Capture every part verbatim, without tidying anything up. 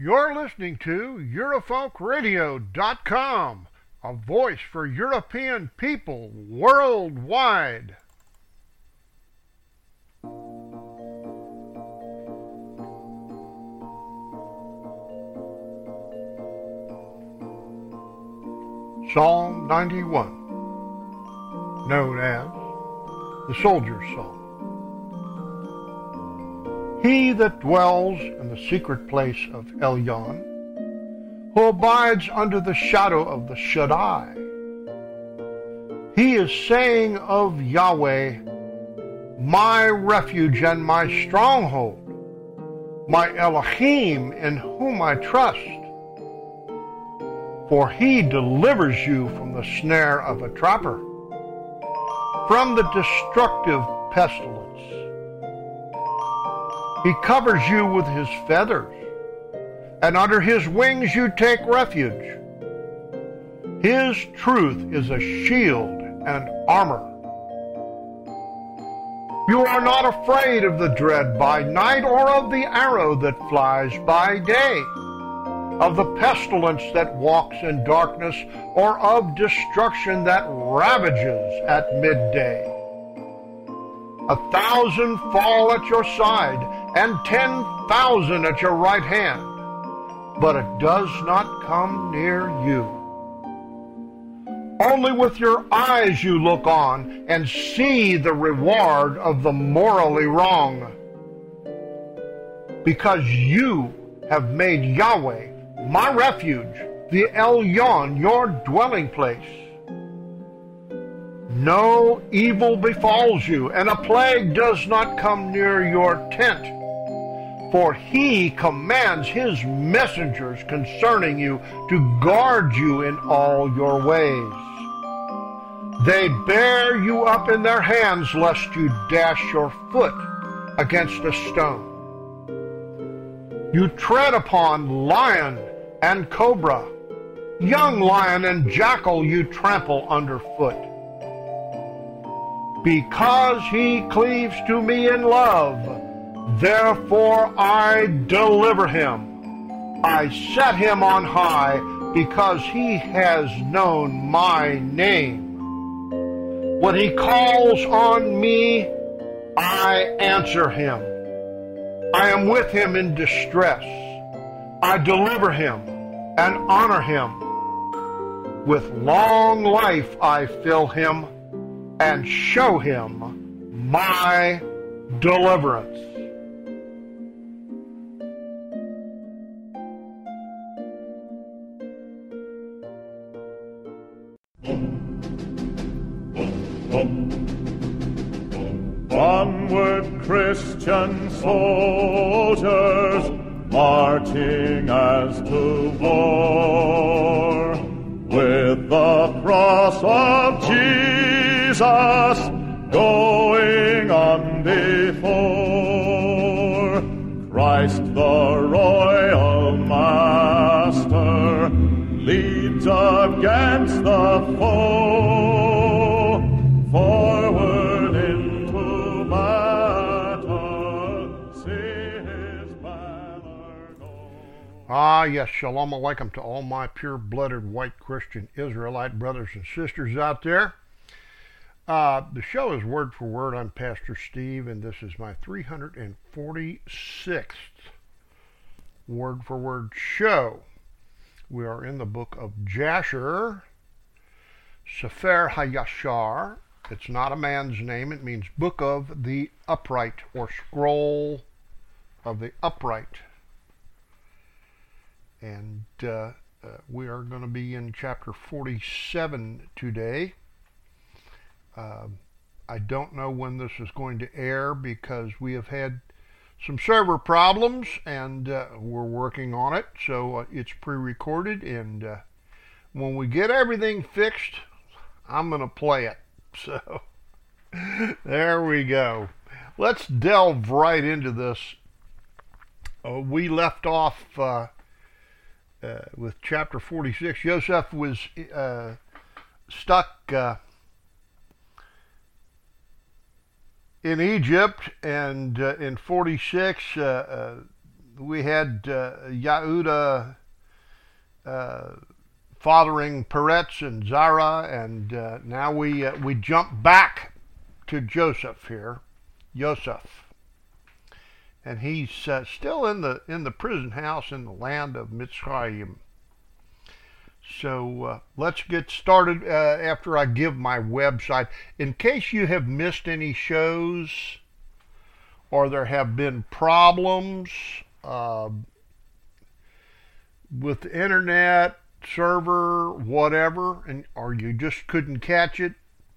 You're listening to Eurofolk Radio dot com, a voice for European people worldwide. Psalm ninety-one, known as the Soldier's Psalm. He that dwells in the secret place of Elyon, who abides under the shadow of the Shaddai, he is saying of Yahweh, my refuge and my stronghold, my Elohim in whom I trust. For he delivers you from the snare of a trapper, from the destructive pestilence. He covers you with his feathers, and under his wings you take refuge. His truth is a shield and armor. You are not afraid of the dread by night, or of the arrow that flies by day, of the pestilence that walks in darkness, or of destruction that ravages at midday. A thousand fall at your side, and ten thousand at your right hand, but it does not come near you. Only with your eyes you look on, and see the reward of the morally wrong. Because you have made Yahweh, my refuge, the Elyon, your dwelling place. No evil befalls you, and a plague does not come near your tent. For he commands his messengers concerning you to guard you in all your ways. They bear you up in their hands, lest you dash your foot against a stone. You tread upon lion and cobra, young lion and jackal you trample underfoot. Because he cleaves to me in love, therefore I deliver him. I set him on high, because he has known my name. When he calls on me, I answer him. I am with him in distress. I deliver him and honor him. With long life I fill him and show him my deliverance. Onward, Christian soldiers, marching as to war, with the cross of Jesus going on before. Christ the royal master leads against the foe, forward into battle, see his banner go. Ah, yes, shalom aleichem to all my pure-blooded white Christian Israelite brothers and sisters out there. Uh, the show is word for word. I'm Pastor Steve, and this is my three hundred forty-sixth word for word show. We are in the book of Jasher, Sefer HaYashar. It's not a man's name. It means book of the upright, or scroll of the upright. And uh, uh, we are going to be in chapter forty-seven today. Uh, I don't know when this is going to air, because we have had some server problems, and uh, we're working on it. So uh, it's pre-recorded, and uh, when we get everything fixed, I'm going to play it. So there we go. Let's delve right into this. Uh, we left off uh, uh, with chapter forty-six. Joseph was uh, stuck uh, in Egypt, and uh, in forty-six, uh, uh, we had uh, Yehuda uh, fathering Peretz and Zara, and uh, now we uh, we jump back to Joseph here, Joseph, and he's uh, still in the in the prison house in the land of Mitzrayim. So uh, let's get started uh, after I give my website. In case you have missed any shows or there have been problems uh, with the internet, server, whatever, and or you just couldn't catch it,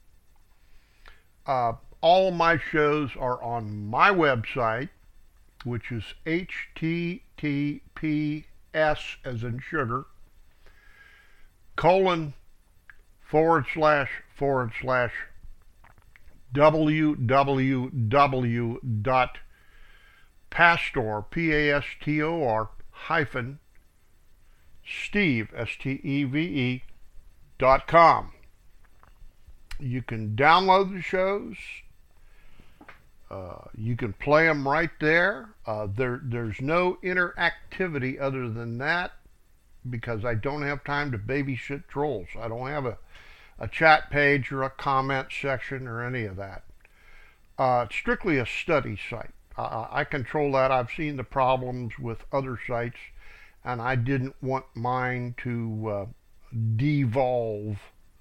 uh, all of my shows are on my website, which is H T T P S as in sugar, colon, forward slash, forward slash, www dot pastor, P A S T O R, hyphen, Steve, S T E V E, dot com. You can download the shows. Uh, you can play them right there. Uh, there. There's no interactivity other than that, because I don't have time to babysit trolls. I don't have a, a chat page or a comment section or any of that. Uh, it's strictly a study site. Uh, I control that. I've seen the problems with other sites, and I didn't want mine to uh, devolve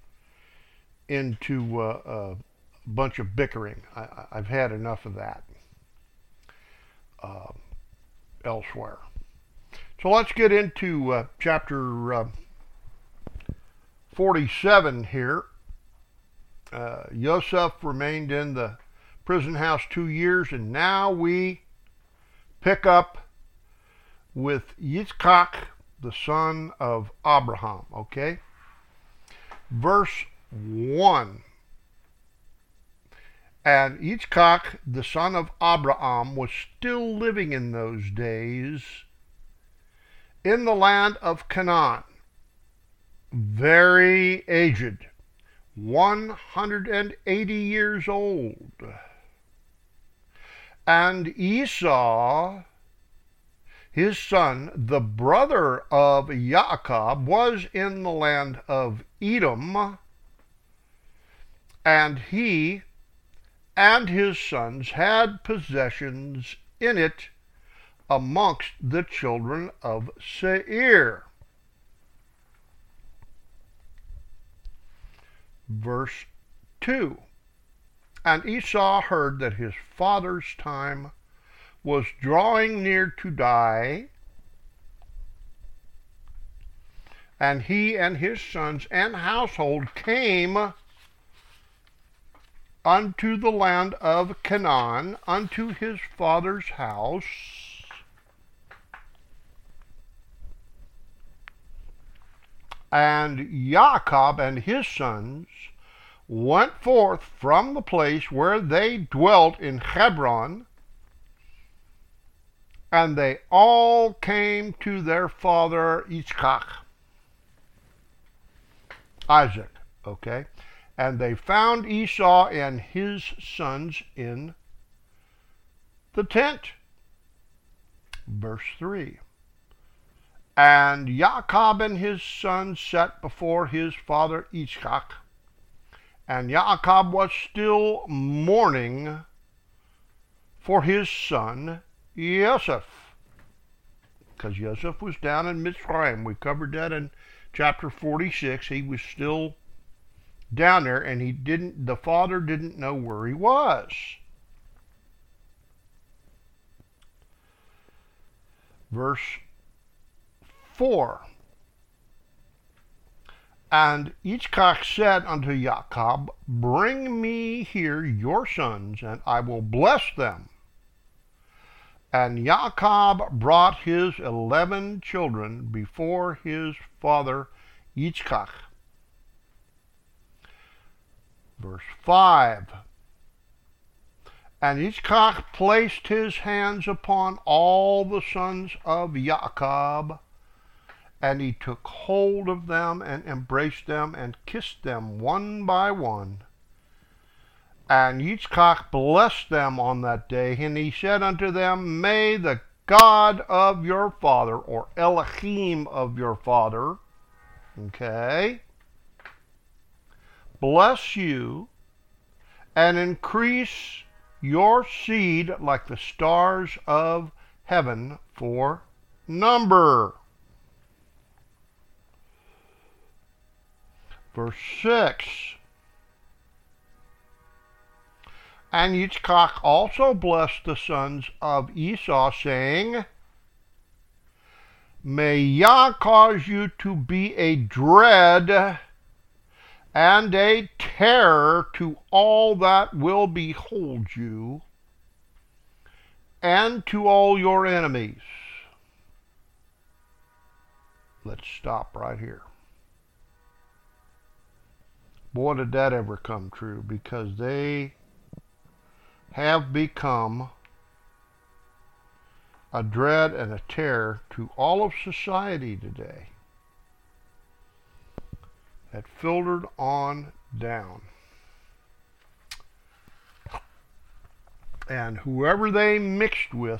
into uh, a bunch of bickering. I, I've had enough of that uh, elsewhere. So let's get into uh, chapter uh, forty-seven here. Uh, Yosef remained in the prison house two years, and now we pick up with Yitzchak, the son of Abraham. Okay? Verse one. And Yitzchak, the son of Abraham, was still living in those days in the land of Canaan, very aged, one hundred eighty years old. And Esau, his son, the brother of Jacob, was in the land of Edom, and he and his sons had possessions in it amongst the children of Seir. Verse two. And Esau heard that his father's time was drawing near to die, and he and his sons and household came unto the land of Canaan, unto his father's house, and Jacob and his sons went forth from the place where they dwelt in Hebron, and they all came to their father Yitzchak, Isaac, okay? And they found Esau and his sons in the tent. Verse three. And Jacob and his sons sat before his father Yitzchak, and Jacob was still mourning for his son Joseph, because Joseph was down in Mitzrayim. We covered that in chapter forty-six. He was still down there, and he didn't. The father didn't know where he was. Verse four. And Yitzchak said unto Jacob, bring me here your sons, and I will bless them. And Jacob brought his eleven children before his father Yitzchak. Verse five. And Yitzchak placed his hands upon all the sons of Jacob, and he took hold of them and embraced them and kissed them one by one. And Yitzchak blessed them on that day, and he said unto them, may the God of your father, or Elohim of your father, okay, bless you and increase your seed like the stars of heaven for number. Verse six. And Yitzchak also blessed the sons of Esau, saying, May Yah cause you to be a dread and a terror to all that will behold you, and to all your enemies. Let's stop right here. Boy, did that ever come true, because they have become a dread and a terror to all of society today. That filtered on down. And whoever they mixed with,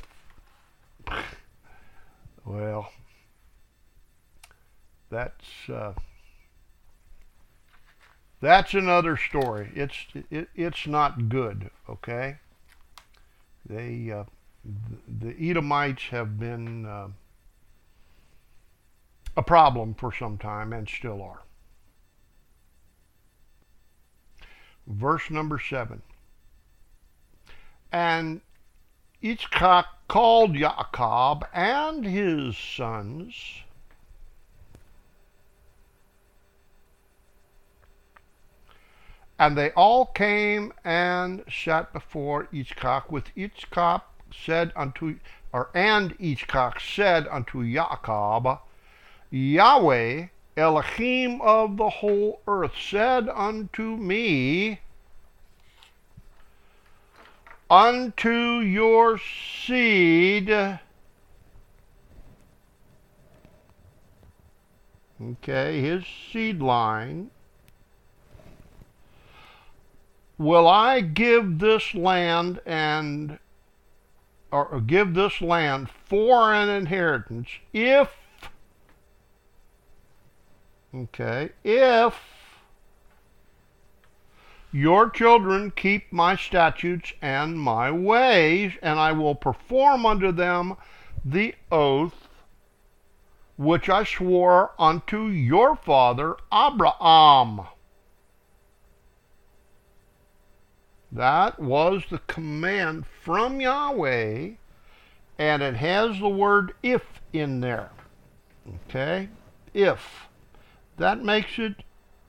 well, that's uh, that's another story. It's it, it's not good, okay? They uh, the Edomites have been uh, a problem for some time and still are. Verse number seven. And Yitzchak called Yaakov and his sons, and they all came and sat before Yitzchak. With Yitzchak said unto, or and Yitzchak said unto Yaakov, Yahweh, Elohim of the whole earth, said unto me, unto your seed, okay, his seed line, will I give this land and or give this land for an inheritance if, okay, if your children keep my statutes and my ways, and I will perform unto them the oath which I swore unto your father Abraham. That was the command from Yahweh, and it has the word if in there. Okay? If. That makes it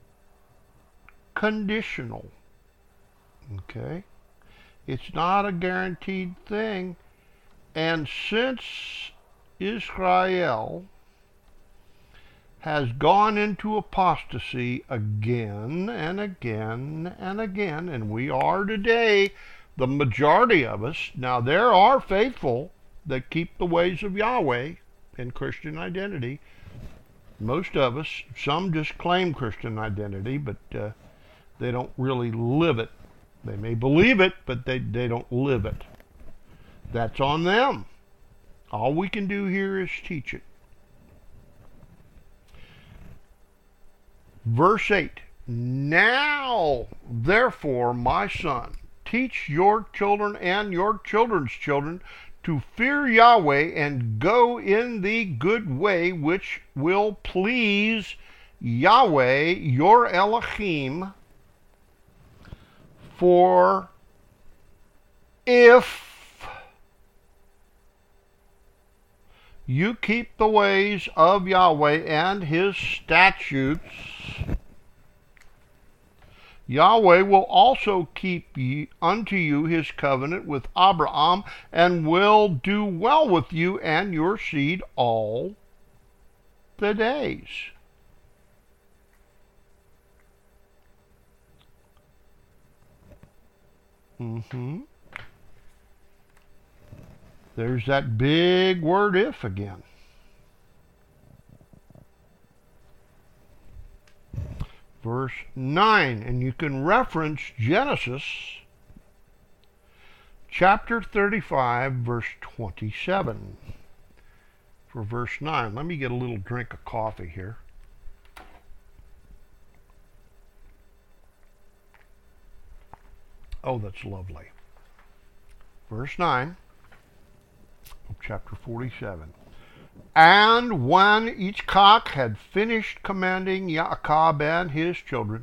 conditional. Okay? It's not a guaranteed thing. And since Israel has gone into apostasy again and again and again, and we are today, the majority of us. Now, there are faithful that keep the ways of Yahweh in Christian identity. Most of us, some just claim Christian identity, but uh, they don't really live it. They may believe it, but they, they don't live it. That's on them. All we can do here is teach it. Verse eight, now, therefore, my son, teach your children and your children's children to fear Yahweh and go in the good way which will please Yahweh, your Elohim, for if you keep the ways of Yahweh and his statutes, Yahweh will also keep ye, unto you his covenant with Abraham, and will do well with you and your seed all the days. Mm-hmm. There's that big word if again. Verse nine, and you can reference Genesis chapter thirty-five, verse twenty-seven. For verse nine. Let me get a little drink of coffee here. Oh, that's lovely. Verse nine of chapter forty-seven. And when each cock had finished commanding Yaakov and his children,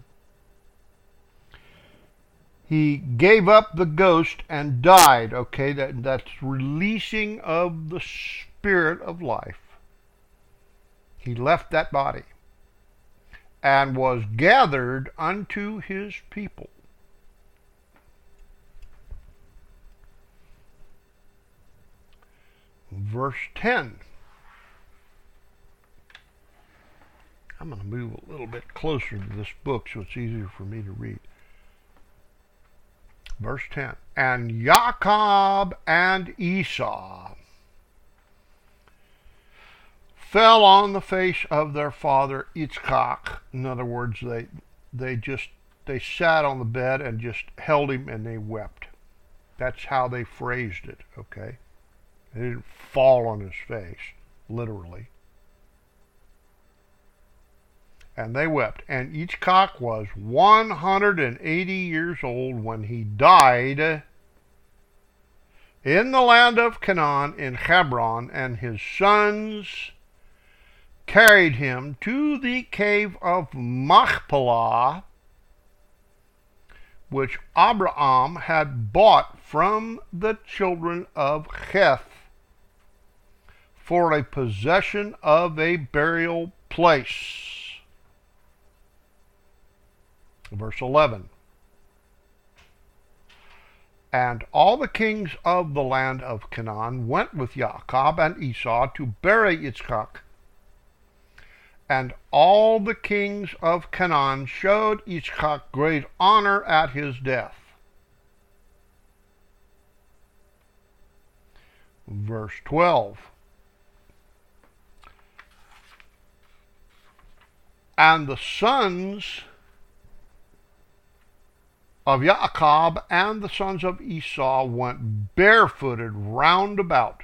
he gave up the ghost and died. Okay, that, that's releasing of the spirit of life. He left that body and was gathered unto his people. Verse ten. I'm going to move a little bit closer to this book so it's easier for me to read. Verse ten. And Jacob and Esau fell on the face of their father Yitzchak. In other words, they they just they sat on the bed and just held him and they wept. That's how they phrased it, okay? They didn't fall on his face, literally. And they wept. And Yitzchak was one hundred eighty years old when he died in the land of Canaan in Hebron, and his sons carried him to the cave of Machpelah, which Abraham had bought from the children of Heth for a possession of a burial place. Verse eleven. And all the kings of the land of Canaan went with Jacob and Esau to bury Yitzchak. And all the kings of Canaan showed Yitzchak great honor at his death. Verse twelve. And the sons of Jacob and the sons of Esau went barefooted round about,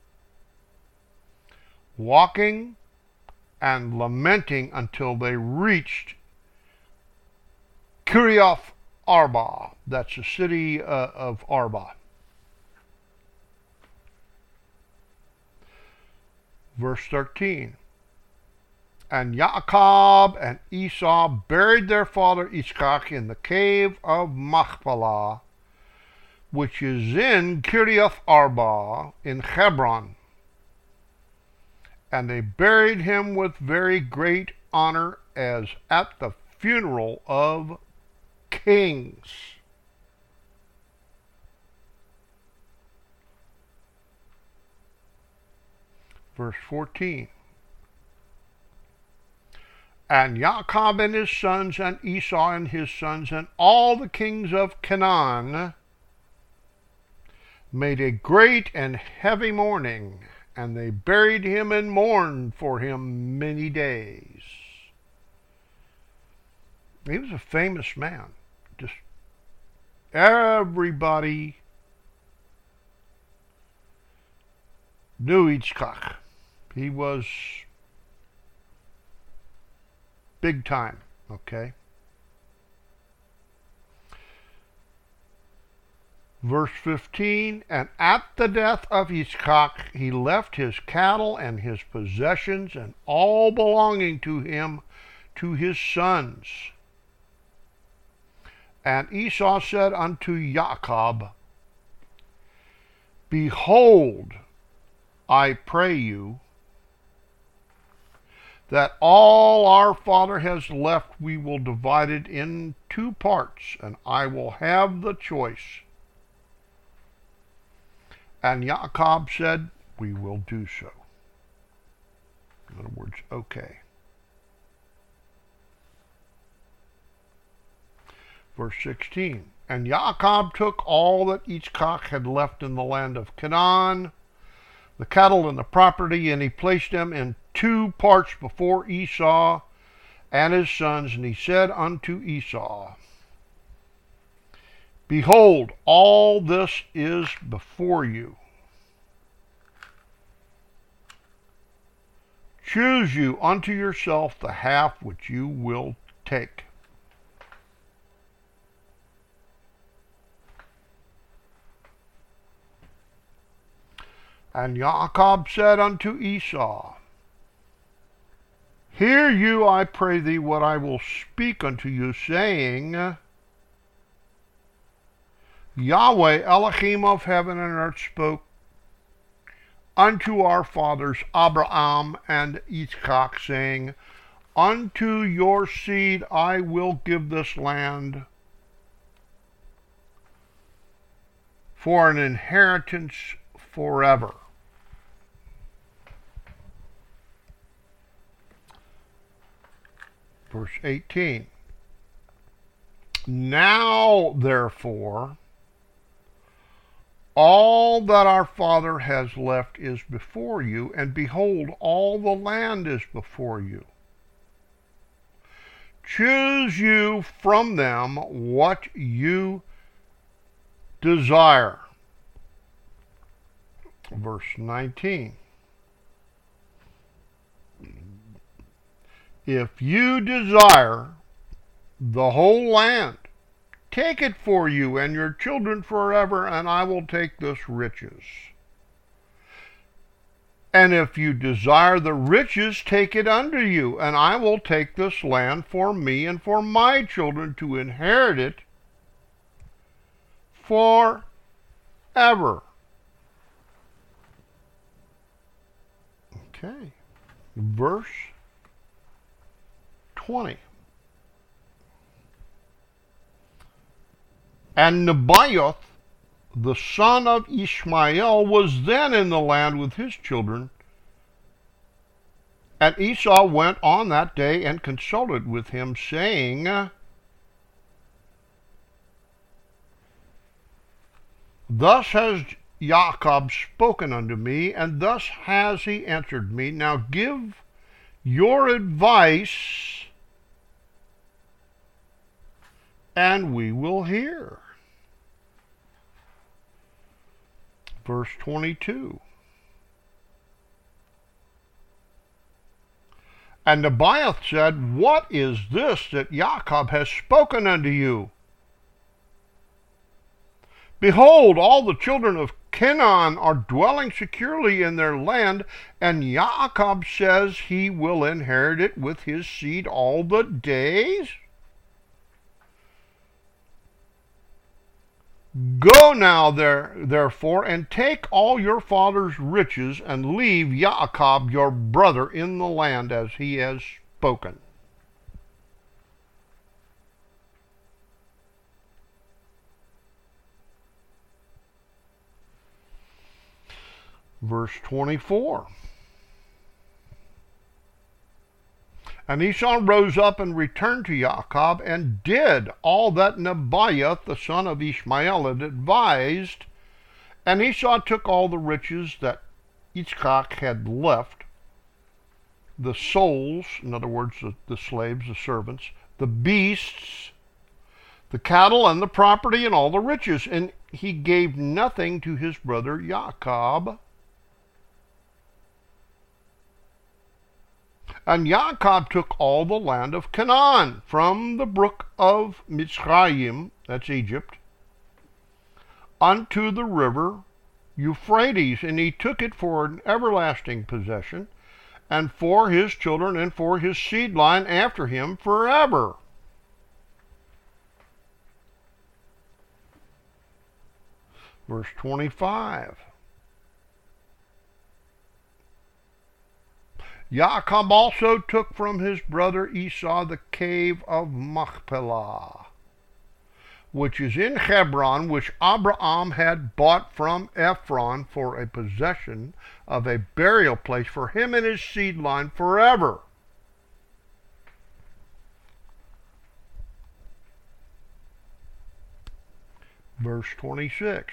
walking and lamenting until they reached Kiriath Arba. That's the city uh, of Arba. Verse thirteen. And Jacob and Esau buried their father Yitzchak in the cave of Machpelah, which is in Kiriath Arba in Hebron. And they buried him with very great honor, as at the funeral of kings. Verse fourteen. And Jacob and his sons, and Esau and his sons, and all the kings of Canaan made a great and heavy mourning, and they buried him and mourned for him many days. He was a famous man. Just everybody knew Yitzchak. He was big time, okay? Verse fifteen, and at the death of Yitzchak, he left his cattle and his possessions and all belonging to him to his sons. And Esau said unto Jacob, Behold, I pray you, that all our father has left we will divide it in two parts, and I will have the choice. And Jacob said, We will do so. In other words, okay. Verse sixteen, and Jacob took all that Yitzchak had left in the land of Canaan, the cattle and the property, and he placed them in two parts before Esau and his sons. And he said unto Esau, Behold, all this is before you. Choose you unto yourself the half which you will take. And Jacob said unto Esau, Hear you, I pray thee, what I will speak unto you, saying, Yahweh Elohim of heaven and earth spoke unto our fathers Abraham and Isaac, saying, Unto your seed I will give this land for an inheritance forever. Verse eighteen. Now, therefore, all that our father has left is before you, and behold, all the land is before you. Choose you from them what you desire. Verse nineteen. If you desire the whole land, take it for you and your children forever, and I will take this riches. And if you desire the riches, take it unto you, and I will take this land for me and for my children to inherit it forever. Okay. Verse twenty. And Nebaioth, the son of Ishmael, was then in the land with his children. And Esau went on that day and consulted with him, saying, Thus has Jacob spoken unto me, and thus has he answered me. Now give your advice, and we will hear. Verse twenty-two. And Nebaioth said, What is this that Jacob has spoken unto you? Behold, all the children of Canaan are dwelling securely in their land, and Jacob says he will inherit it with his seed all the days. Go now, there, therefore, and take all your father's riches, and leave Jacob your brother in the land as he has spoken. Verse twenty-four. And Esau rose up and returned to Jacob, and did all that Nebaioth the son of Ishmael had advised. And Esau took all the riches that Isaac had left, the souls, in other words, the, the slaves, the servants, the beasts, the cattle, and the property, and all the riches. And he gave nothing to his brother Jacob. And Jacob took all the land of Canaan, from the brook of Mitzrayim, that's Egypt, unto the river Euphrates, and he took it for an everlasting possession, and for his children and for his seed line after him forever. Verse twenty-five. Jacob also took from his brother Esau the cave of Machpelah, which is in Hebron, which Abraham had bought from Ephron for a possession of a burial place for him and his seed line forever. Verse twenty-six.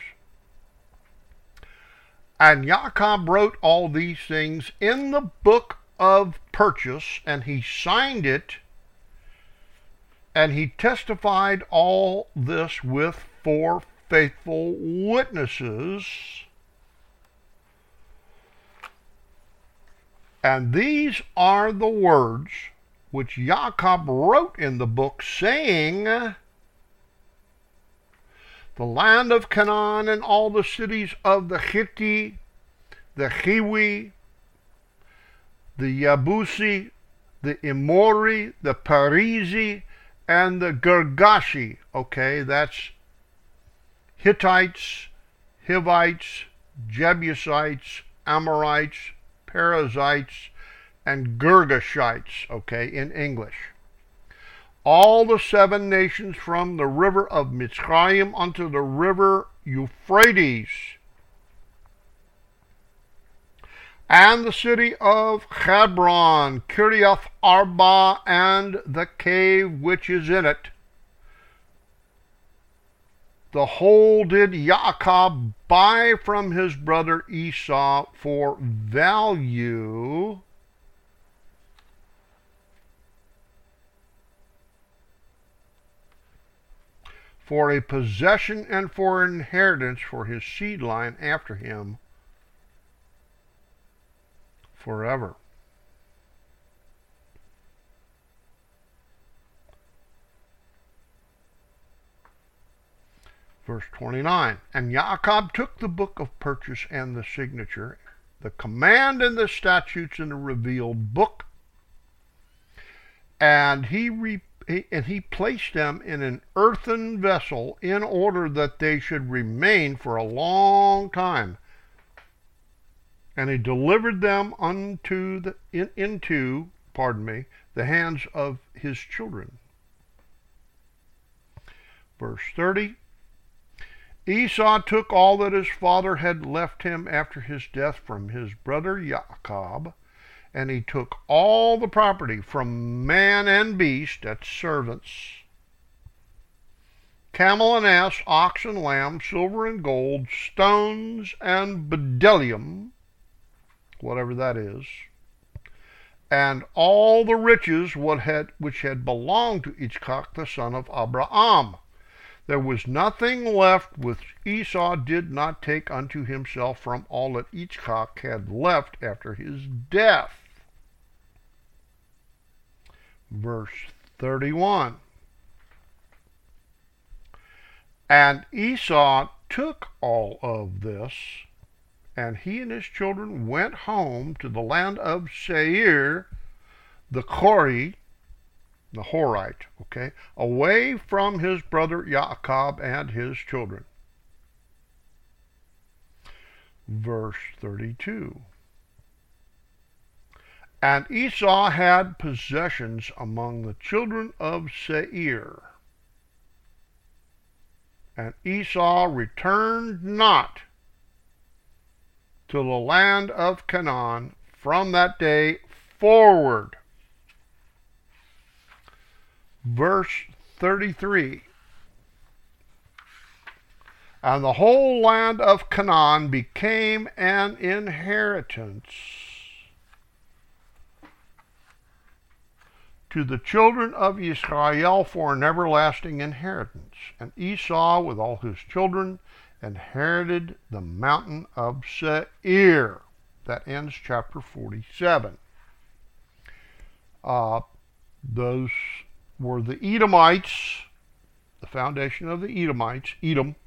And Jacob wrote all these things in the book of purchase, and he signed it, and he testified all this with four faithful witnesses. And these are the words which Jacob wrote in the book, saying, the land of Canaan and all the cities of the Hittite, the Hiwi, the Yabusi, the Emori, the Perizi, and the Girgashi. Okay, that's Hittites, Hivites, Jebusites, Amorites, Perizzites, and Girgashites, okay, in English. All the seven nations from the river of Mitzrayim unto the river Euphrates, and the city of Hebron, Kiriath Arba, and the cave which is in it. The whole did Jacob buy from his brother Esau for value, for a possession and for inheritance for his seed line after him forever. Verse twenty-nine, and Jacob took the book of purchase and the signature, the command and the statutes in the revealed book, and he, re, and he placed them in an earthen vessel in order that they should remain for a long time. And he delivered them unto the, in, into, pardon me, the hands of his children. Verse thirty, Esau took all that his father had left him after his death from his brother Jacob, and he took all the property from man and beast, that's servants, camel and ass, ox and lamb, silver and gold, stones and bdellium, whatever that is, and all the riches what had, which had belonged to Yitzchak the son of Abraham. There was nothing left which Esau did not take unto himself from all that Yitzchak had left after his death. Verse thirty-one. And Esau took all of this, and he and his children went home to the land of Seir, the Hori, the Horite, okay, away from his brother Jacob and his children. Verse thirty-two. And Esau had possessions among the children of Seir. And Esau returned not to the land of Canaan from that day forward. Verse thirty-three. And the whole land of Canaan became an inheritance to the children of Israel for an everlasting inheritance. And Esau with all his children inherited the mountain of Seir. That ends chapter forty-seven. Uh, those were the Edomites, the foundation of the Edomites, Edom.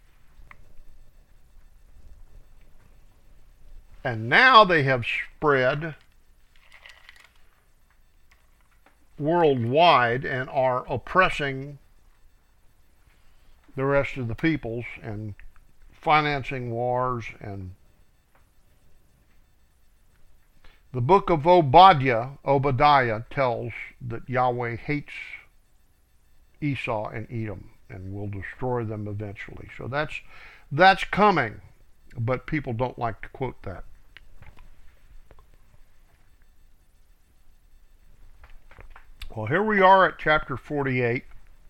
And now they have spread worldwide and are oppressing the rest of the peoples and financing wars. And the book of Obadiah, Obadiah tells that Yahweh hates Esau and Edom and will destroy them eventually. So that's that's coming, but people don't like to quote that. Well, here we are at chapter forty-eight.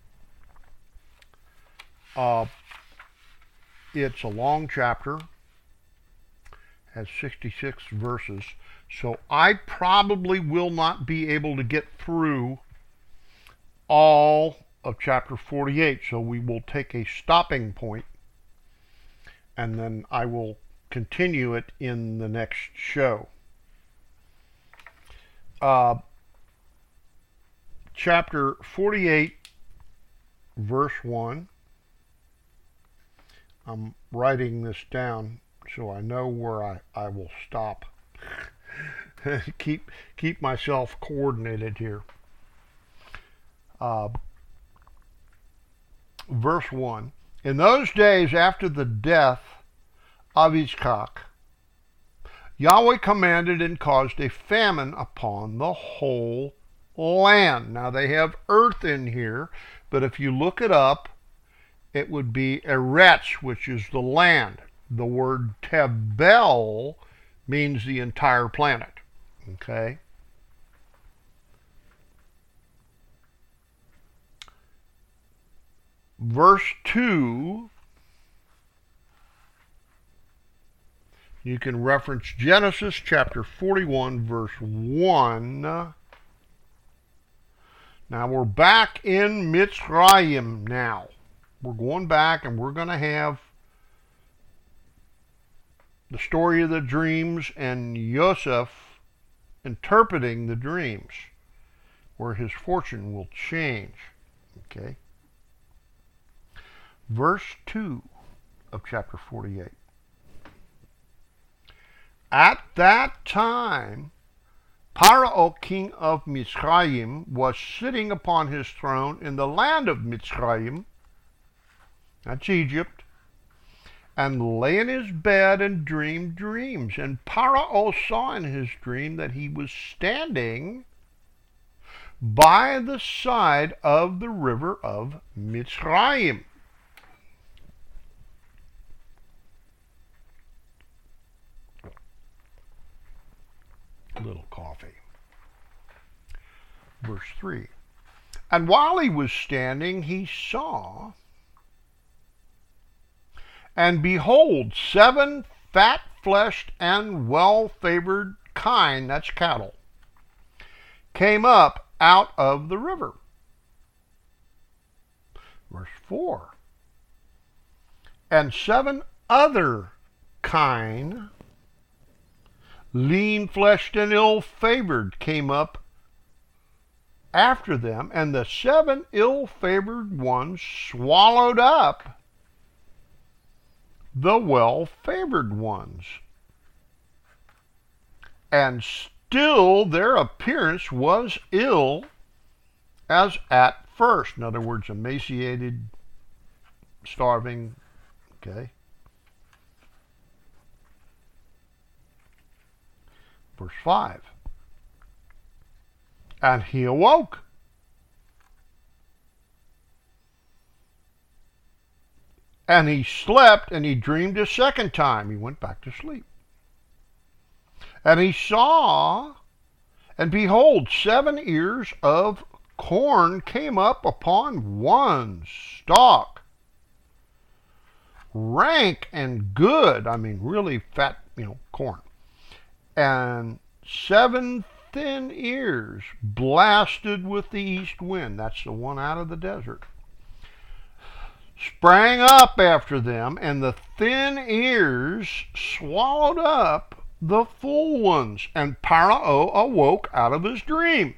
Uh, it's a long chapter, has sixty-six verses, so I probably will not be able to get through all of chapter forty-eight. So we will take a stopping point, and then I will continue it in the next show. Uh, chapter forty-eight, verse one. I'm writing this down so I know where I, I will stop. keep keep myself coordinated here. Uh, verse one. In those days after the death of Yitzchak, Yahweh commanded and caused a famine upon the whole land. Now they have earth in here, but if you look it up, it would be Eretz, which is the land. The word Tebel means the entire planet. Okay? Verse two, you can reference Genesis chapter forty-one, verse one. Now we're back in Mitzrayim now. We're going back and we're going to have the story of the dreams and Yosef interpreting the dreams, where his fortune will change. Okay? Verse two of chapter forty-eight. At that time, Paro, king of Mitzrayim, was sitting upon his throne in the land of Mitzrayim, that's Egypt, and lay in his bed and dreamed dreams. And Paro saw in his dream that he was standing by the side of the river of Mitzrayim. A little coffee. Verse three. And while he was standing, he saw, and behold, seven fat-fleshed and well-favored kine, that's cattle, came up out of the river. Verse four. And seven other kine, lean-fleshed and ill-favored, came up after them, and the seven ill-favored ones swallowed up the well-favored ones. And still their appearance was ill as at first. In other words, emaciated, starving, okay? Verse five. And he awoke. And he slept, and he dreamed a second time. He went back to sleep. And he saw, and behold, seven ears of corn came up upon one stalk. Rank and good, I mean really fat, you know, corn. And seven thin ears blasted with the east wind. That's the one out of the desert. Sprang up after them, and the thin ears swallowed up the full ones. And Paro awoke out of his dream.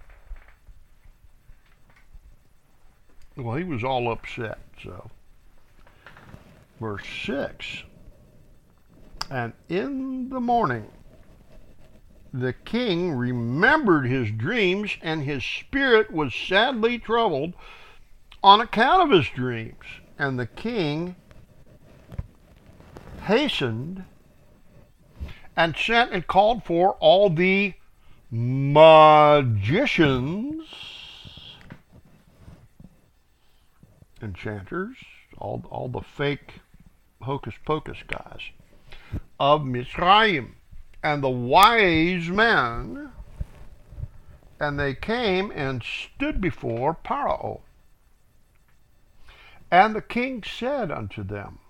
Well, he was all upset, so. Verse six. And in the morning, the king remembered his dreams, and his spirit was sadly troubled on account of his dreams. And the king hastened and sent and called for all the magicians, enchanters, all, all the fake hocus pocus guys of Mitzrayim, and the wise men, and they came and stood before Paro. And the king said unto them,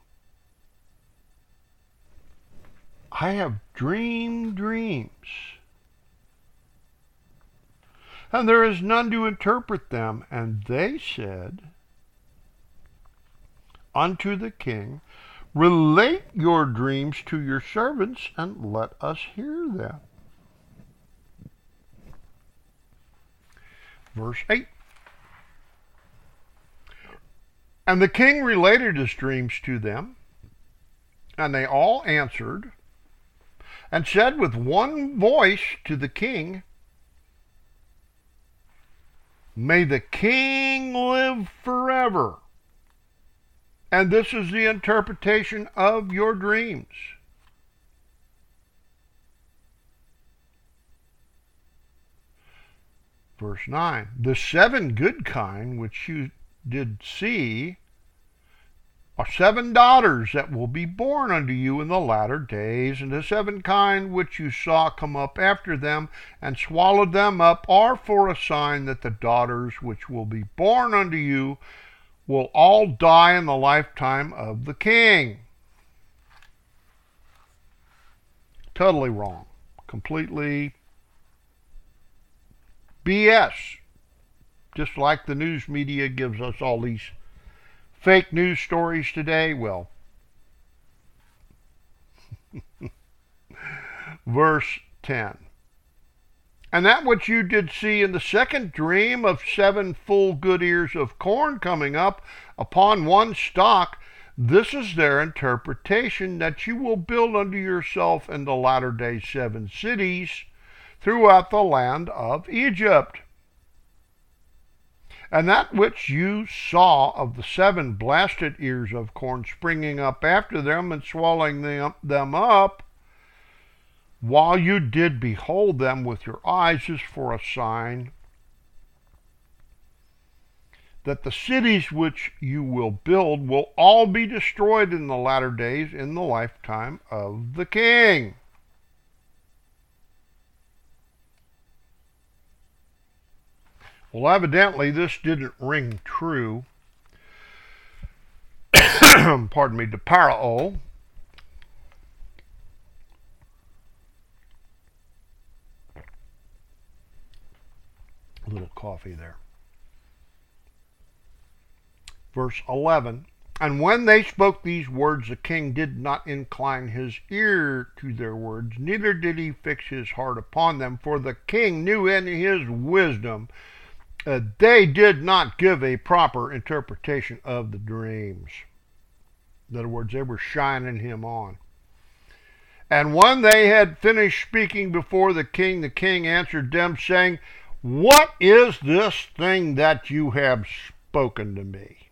I have dreamed dreams. and there is none to interpret them. And they said unto the king, relate your dreams to your servants, and let us hear them. Verse eight. And the king related his dreams to them, and they all answered, and said with one voice to the king, may the king live forever. And this is the interpretation of your dreams. Verse nine, the seven good kine which you did see are seven daughters that will be born unto you in the latter days, and the seven kine which you saw come up after them and swallowed them up are for a sign that the daughters which will be born unto you will all die in the lifetime of the king. Totally wrong. Completely B S. Just like the news media gives us all these fake news stories today. Well, verse ten. And that which you did see in the second dream of seven full good ears of corn coming up upon one stalk, this is their interpretation, that you will build unto yourself in the latter days seven cities throughout the land of Egypt. And that which you saw of the seven blasted ears of corn springing up after them and swallowing them, them up, while you did behold them with your eyes, is for a sign that the cities which you will build will all be destroyed in the latter days in the lifetime of the king. Well, evidently this didn't ring true, pardon me, to Pharaoh. A little coffee there. Verse eleven, and when they spoke these words, the king did not incline his ear to their words, neither did he fix his heart upon them, for the king knew in his wisdom Uh, they did not give a proper interpretation of the dreams. In other words, they were shining him on. And when they had finished speaking before the king, the king answered them, saying, what is this thing that you have spoken to me?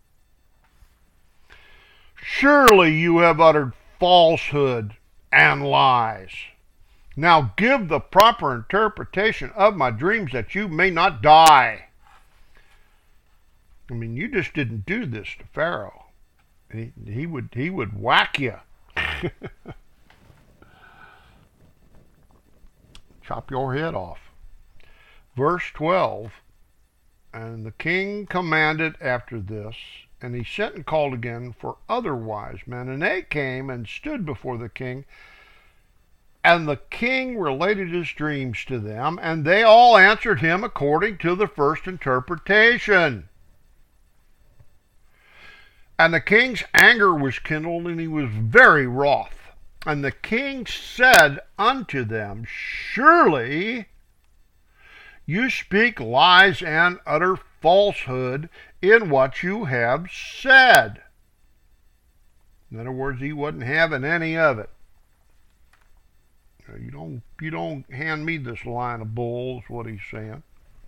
Surely you have uttered falsehood and lies. Now give the proper interpretation of my dreams, that you may not die. I mean, you just didn't do this to Pharaoh. He, he would he would whack you. Chop your head off. Verse twelve, and the king commanded after this, and he sent and called again for other wise men, and they came and stood before the king. And the king related his dreams to them, and they all answered him according to the first interpretation. And the king's anger was kindled, and he was very wroth. And the king said unto them, surely you speak lies and utter falsehood in what you have said. In other words, he wasn't having any of it. You don't, you don't hand me this line of bulls, what he's saying.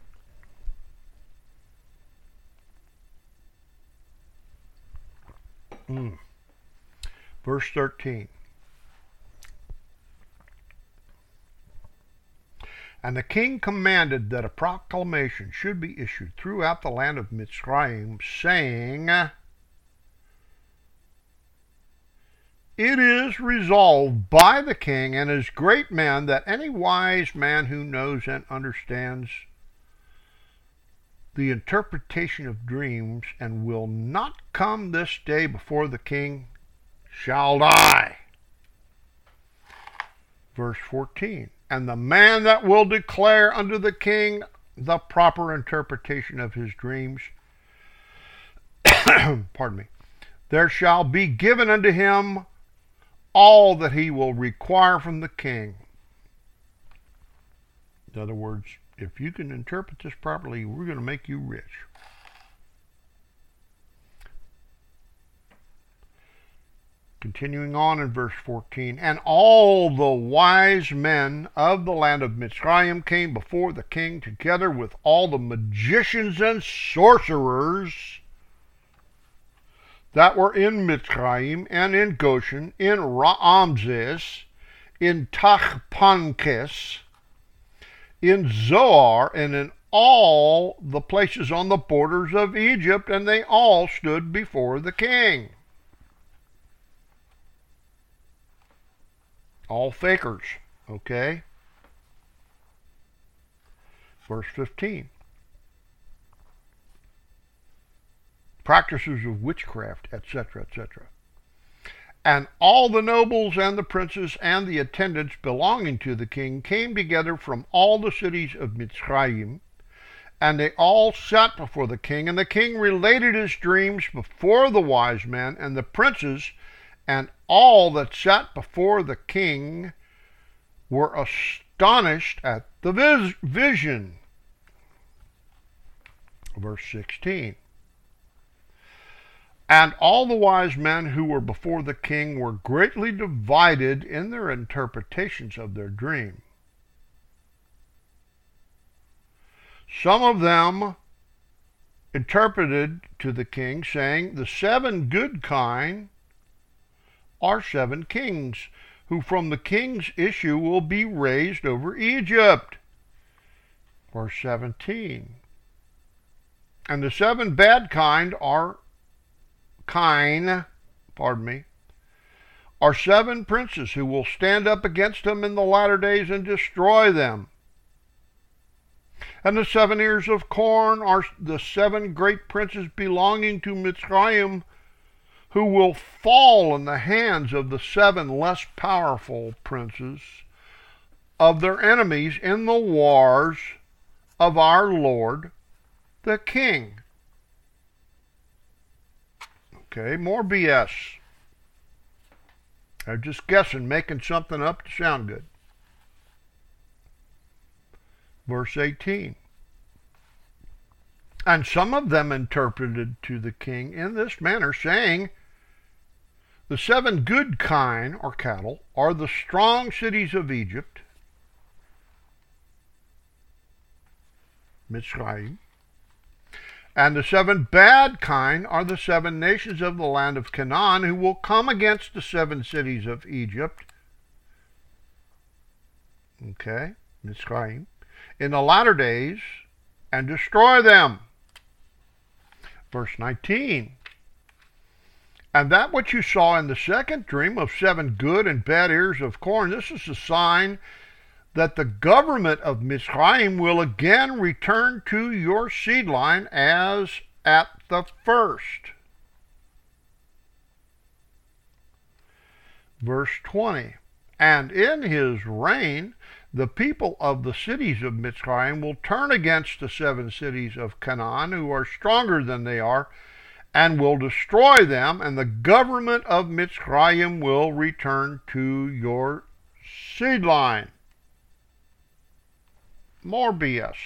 Mm. Verse thirteen. And the king commanded that a proclamation should be issued throughout the land of Mitzrayim, saying, it is resolved by the king and his great men that any wise man who knows and understands the interpretation of dreams and will not come this day before the king shall die. Verse fourteen. And the man that will declare unto the king the proper interpretation of his dreams. Pardon me. There shall be given unto him all that he will require from the king. In other words, if you can interpret this properly, we're going to make you rich. Continuing on in verse fourteen, and all the wise men of the land of Mitzrayim came before the king, together with all the magicians and sorcerers that were in Mitzrayim and in Goshen, in Raamses, in Tachpanches, in Zoar, and in all the places on the borders of Egypt, and they all stood before the king. All fakers, okay? Verse fifteen. Practices of witchcraft, et cetera, et cetera. And all the nobles and the princes and the attendants belonging to the king came together from all the cities of Mitzrayim, and they all sat before the king, and the king related his dreams before the wise men and the princes, and all that sat before the king were astonished at the vis- vision. Verse sixteen. And all the wise men who were before the king were greatly divided in their interpretations of their dream. Some of them interpreted to the king, saying, the seven good kine are seven kings, who from the king's issue will be raised over Egypt. Verse seventeen. And the seven bad kind are kine, pardon me, are seven princes who will stand up against them in the latter days and destroy them. And the seven ears of corn are the seven great princes belonging to Mitzrayim, who will fall in the hands of the seven less powerful princes of their enemies in the wars of our Lord the King. Okay, more B S. They're just guessing, making something up to sound good. Verse eighteen. And some of them interpreted to the king in this manner, saying, the seven good kine, or cattle, are the strong cities of Egypt, Mitzrayim, and the seven bad kine are the seven nations of the land of Canaan, who will come against the seven cities of Egypt, okay, Mitzrayim, in the latter days, and destroy them. Verse nineteen. And that which you saw in the second dream of seven good and bad ears of corn, this is a sign that the government of Mitzrayim will again return to your seed line as at the first. Verse twenty. And in his reign, the people of the cities of Mitzrayim will turn against the seven cities of Canaan, who are stronger than they are, and will destroy them, and the government of Mitzrayim will return to your seed line. More B S.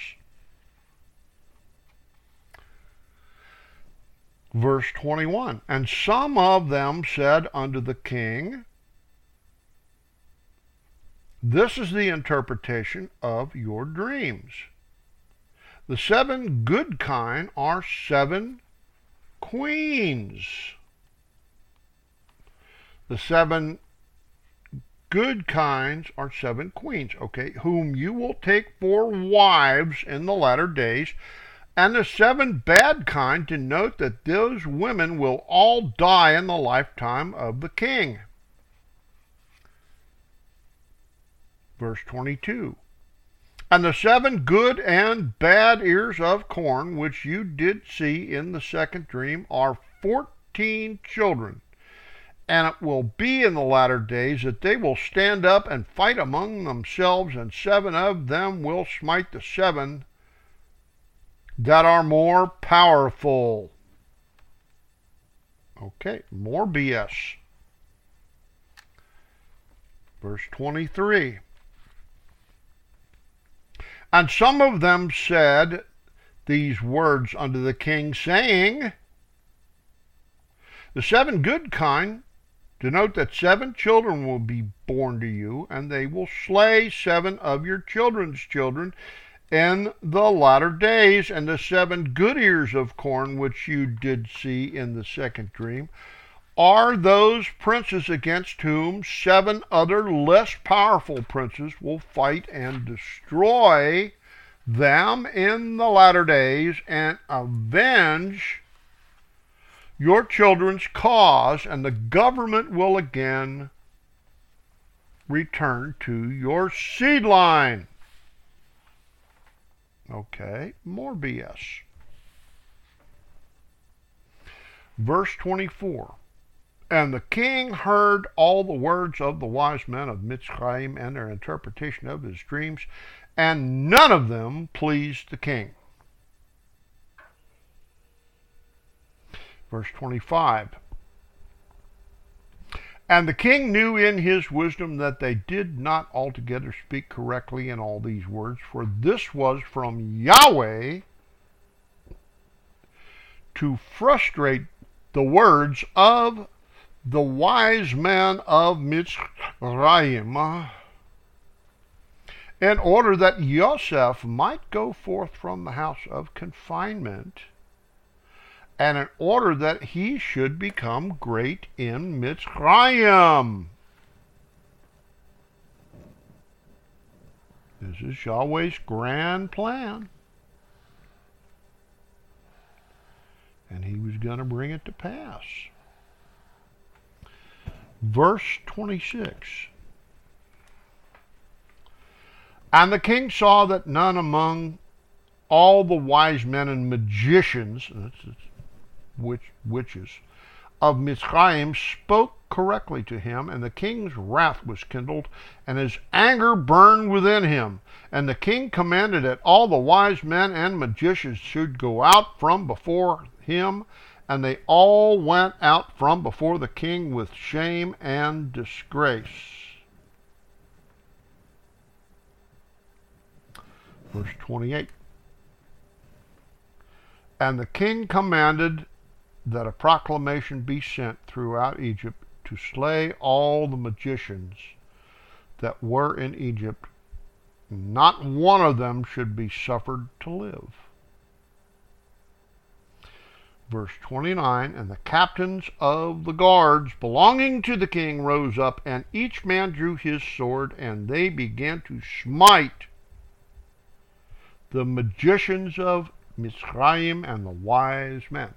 Verse twenty-one. And some of them said unto the king, this is the interpretation of your dreams. The seven good kine are seven queens. The seven good kinds are seven queens, okay, whom you will take for wives in the latter days. And the seven bad kind denote that those women will all die in the lifetime of the king. Verse twenty-two. And the seven good and bad ears of corn, which you did see in the second dream, are fourteen children. And it will be in the latter days that they will stand up and fight among themselves, and seven of them will smite the seven that are more powerful. Okay, more B S. Verse twenty-three. And some of them said these words unto the king, saying, the seven good kind denote that seven children will be born to you, and they will slay seven of your children's children in the latter days. And the seven good ears of corn which you did see in the second dream are those princes against whom seven other less powerful princes will fight and destroy them in the latter days, and avenge your children's cause, and the government will again return to your seed line. Okay, more B S. Verse twenty-four. And the king heard all the words of the wise men of Mitzrayim and their interpretation of his dreams, and none of them pleased the king. Verse twenty-five. And the king knew in his wisdom that they did not altogether speak correctly in all these words, for this was from Yahweh to frustrate the words of the wise men of Mitzrayim, in order that Yosef might go forth from the house of confinement, and in order that he should become great in Mitzrayim. This is Yahweh's grand plan. And he was going to bring it to pass. Verse twenty-six. And the king saw that none among all the wise men and magicians, that's witch, witches, of Mitzrayim spoke correctly to him, and the king's wrath was kindled, and his anger burned within him. And the king commanded that all the wise men and magicians should go out from before him, and they all went out from before the king with shame and disgrace. Verse twenty-eight. And the king commanded that a proclamation be sent throughout Egypt to slay all the magicians that were in Egypt. Not one of them should be suffered to live. Verse twenty-nine. And the captains of the guards belonging to the king rose up, and each man drew his sword, and they began to smite the magicians of Mitzrayim and the wise men.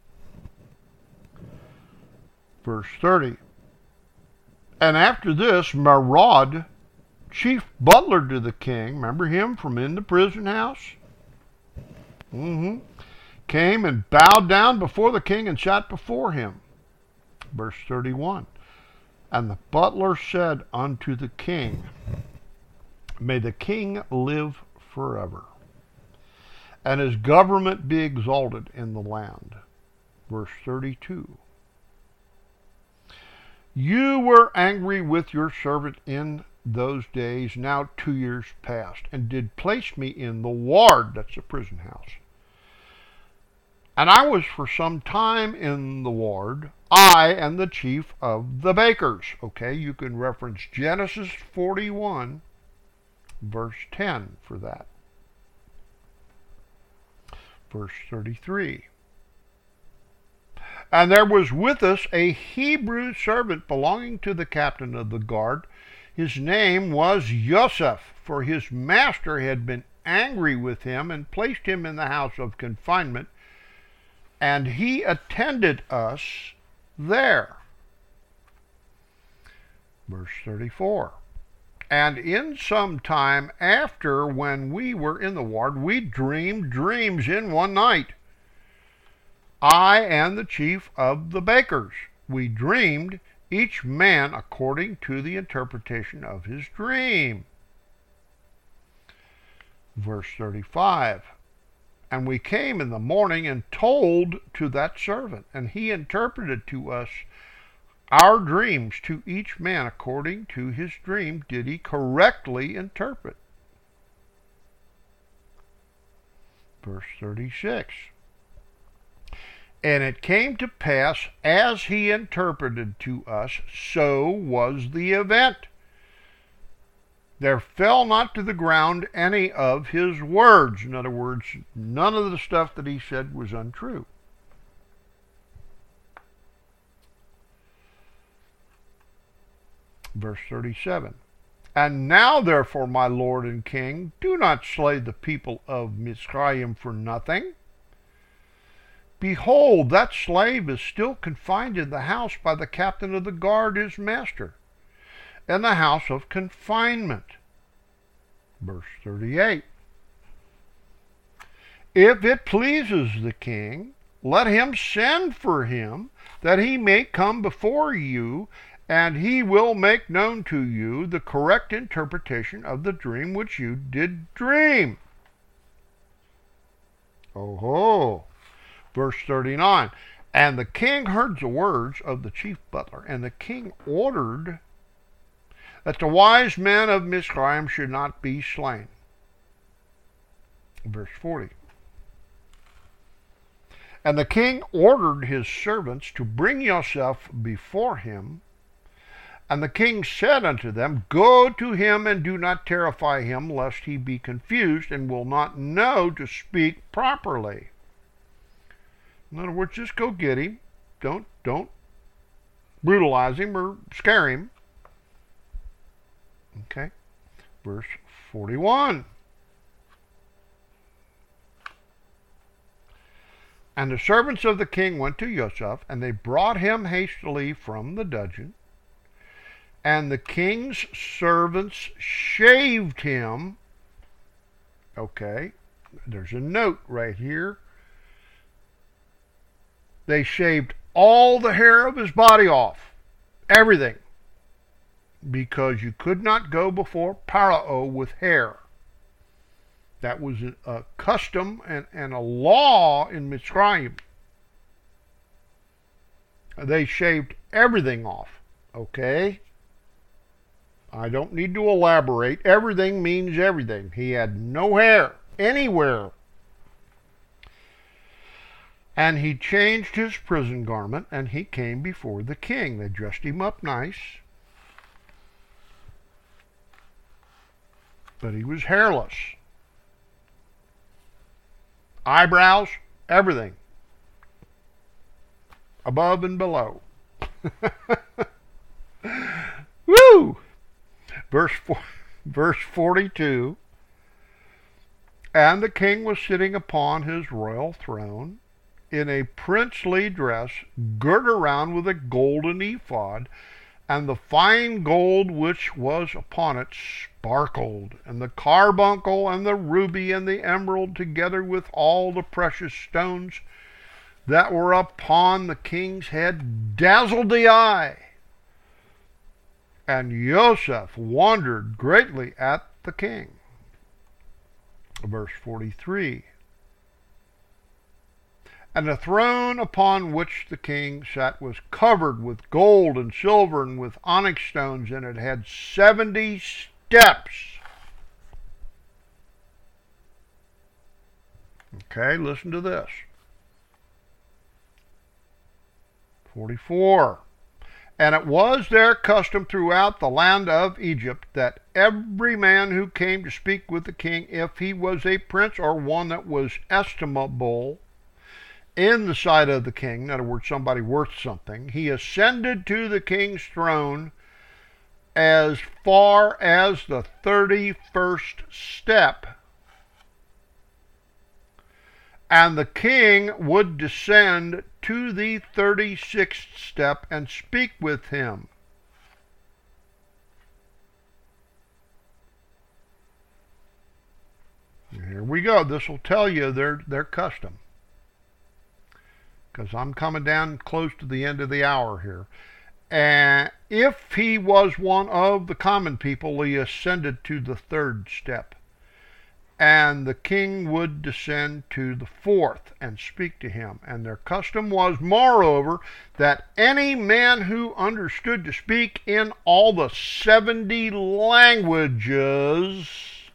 Verse thirty. And after this, Merod, chief butler to the king, remember him from in the prison house? Mm-hmm. Came and bowed down before the king and sat before him. Verse thirty-one. And the butler said unto the king, may the king live forever, and his government be exalted in the land. Verse thirty-two. You were angry with your servant in those days, now two years past, and did place me in the ward, that's the prison house. And I was for some time in the ward, I and the chief of the bakers. Okay, you can reference Genesis forty-one, verse ten for that. Verse thirty-three. And there was with us a Hebrew servant belonging to the captain of the guard. His name was Yosef, for his master had been angry with him and placed him in the house of confinement, and he attended us there. Verse thirty-four. And in some time after, when we were in the ward, we dreamed dreams in one night, I and the chief of the bakers. We dreamed, each man according to the interpretation of his dream. Verse thirty-five. And we came in the morning and told to that servant, and he interpreted to us our dreams, to each man according to his dream did he correctly interpret. Verse thirty-six. And it came to pass, as he interpreted to us, so was the event. There fell not to the ground any of his words. In other words, none of the stuff that he said was untrue. Verse thirty-seven. And now, therefore, my Lord and King, do not slay the people of Mitzrayim for nothing. Behold, that slave is still confined in the house by the captain of the guard, his master, in the house of confinement. Verse thirty-eight. If it pleases the king, let him send for him, that he may come before you, and he will make known to you the correct interpretation of the dream which you did dream. Oh ho! Verse thirty-nine. And the king heard the words of the chief butler, and the king ordered that the wise men of Mizraim should not be slain. Verse forty. And the king ordered his servants to bring Yosef before him. And the king said unto them, Go to him, and do not terrify him, lest he be confused, and will not know to speak properly. In other words, just go get him. Don't, don't brutalize him or scare him. Okay. Verse forty-one. And the servants of the king went to Yosef, and they brought him hastily from the dungeon. And the king's servants shaved him. Okay, there's a note right here. They shaved all the hair of his body off. Everything. Because you could not go before Pharaoh with hair. That was a, a custom and, and a law in Mitzrayim. They shaved everything off. Okay? I don't need to elaborate. Everything means everything. He had no hair anywhere. And he changed his prison garment, and he came before the king. They dressed him up nice. But he was hairless. Eyebrows, everything. Above and below. Woo! Verse, four, verse forty-two. And the king was sitting upon his royal throne in a princely dress, girt around with a golden ephod, and the fine gold which was upon it sparkled, and the carbuncle and the ruby and the emerald, together with all the precious stones that were upon the king's head, dazzled the eye. And Yosef wondered greatly at the king. Verse forty-three. And the throne upon which the king sat was covered with gold and silver and with onyx stones, and it had seventy steps. Okay, listen to this. forty-four. And it was their custom throughout the land of Egypt that every man who came to speak with the king, if he was a prince or one that was estimable in the sight of the king, in other words, somebody worth something, he ascended to the king's throne as far as the thirty-first step. And the king would descend to the thirty-sixth step and speak with him. Here we go. This will tell you their, their custom. Because I'm coming down close to the end of the hour here. And if he was one of the common people, he ascended to the third step. and the king would descend to the fourth and speak to him. And their custom was, moreover, that any man who understood to speak in all the seventy languages,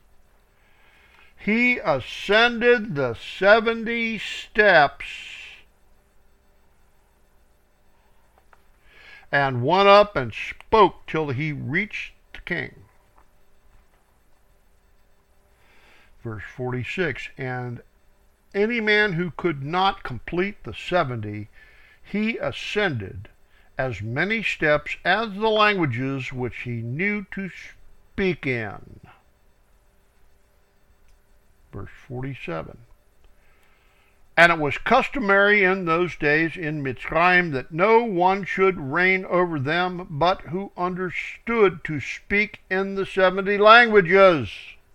he ascended the seventy steps and went up and spoke till he reached the king. Verse forty-six, and any man who could not complete the seventy, he ascended as many steps as the languages which he knew to speak in. Verse forty-seven, and it was customary in those days in Mitzrayim that no one should reign over them but who understood to speak in the seventy languages.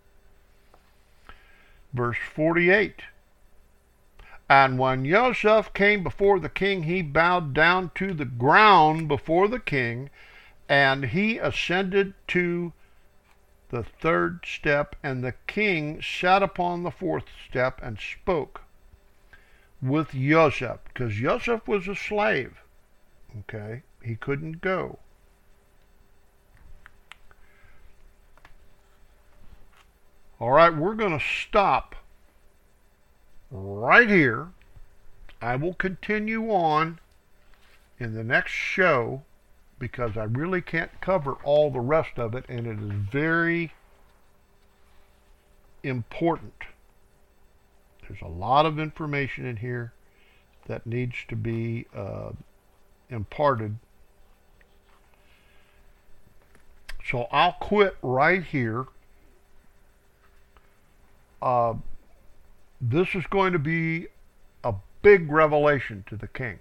Verse forty-eight, and when Joseph came before the king, he bowed down to the ground before the king, and he ascended to the third step, and the king sat upon the fourth step and spoke with Joseph, because Joseph was a slave. Okay, he couldn't go. All right, we're going to stop right here. I will continue on in the next show because I really can't cover all the rest of it, and it is very important. There's a lot of information in here that needs to be uh, imparted. So I'll quit right here. Uh, this is going to be a big revelation to the king.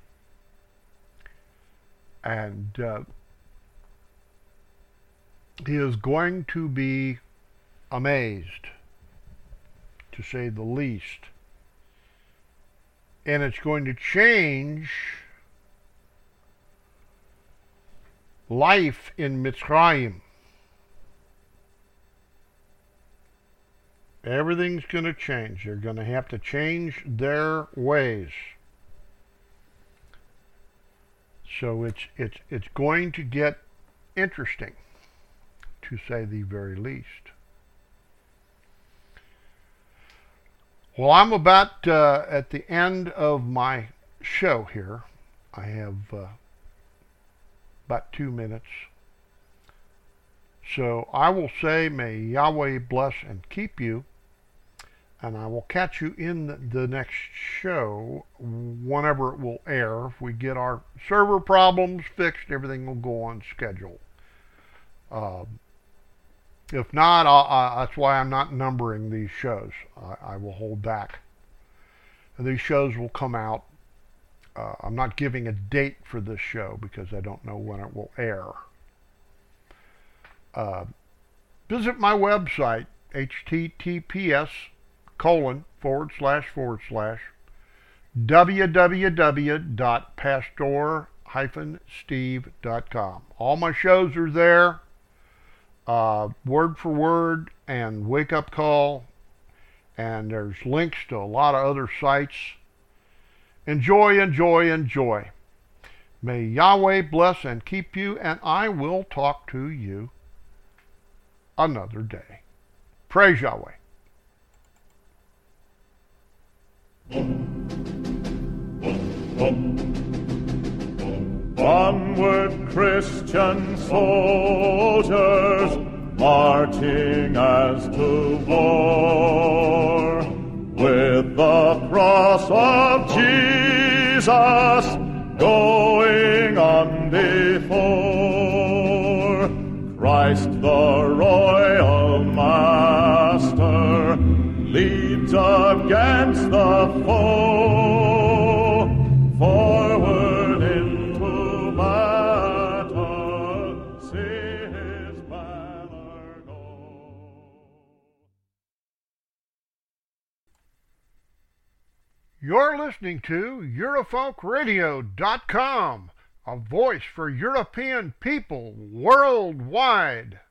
And uh, he is going to be amazed, to say the least. And it's going to change life in Mitzrayim. Everything's going to change. They're going to have to change their ways. So it's it's it's going to get interesting, to say the very least. Well, I'm about uh, at the end of my show here. I have uh, about two minutes. So I will say, may Yahweh bless and keep you. And I will catch you in the, the next show, whenever it will air. If we get our server problems fixed, everything will go on schedule. Uh, if not, I'll, I, that's why I'm not numbering these shows. I, I will hold back. And these shows will come out. Uh, I'm not giving a date for this show because I don't know when it will air. Uh, visit my website, H T T P S colon forward slash forward slash w w w dot pastor dash steve dot com. All my shows are there, uh, word for word and wake up call, and there's links to a lot of other sites. Enjoy, enjoy, enjoy. May Yahweh bless and keep you, and I will talk to you another day. Praise Yahweh. Onward, Christian soldiers, marching as to war, with the cross of Jesus going on before. Christ the royal master leads against the foe, forward into battle, see his banner go. You're listening to Eurofolk Radio dot com, a voice for European people worldwide.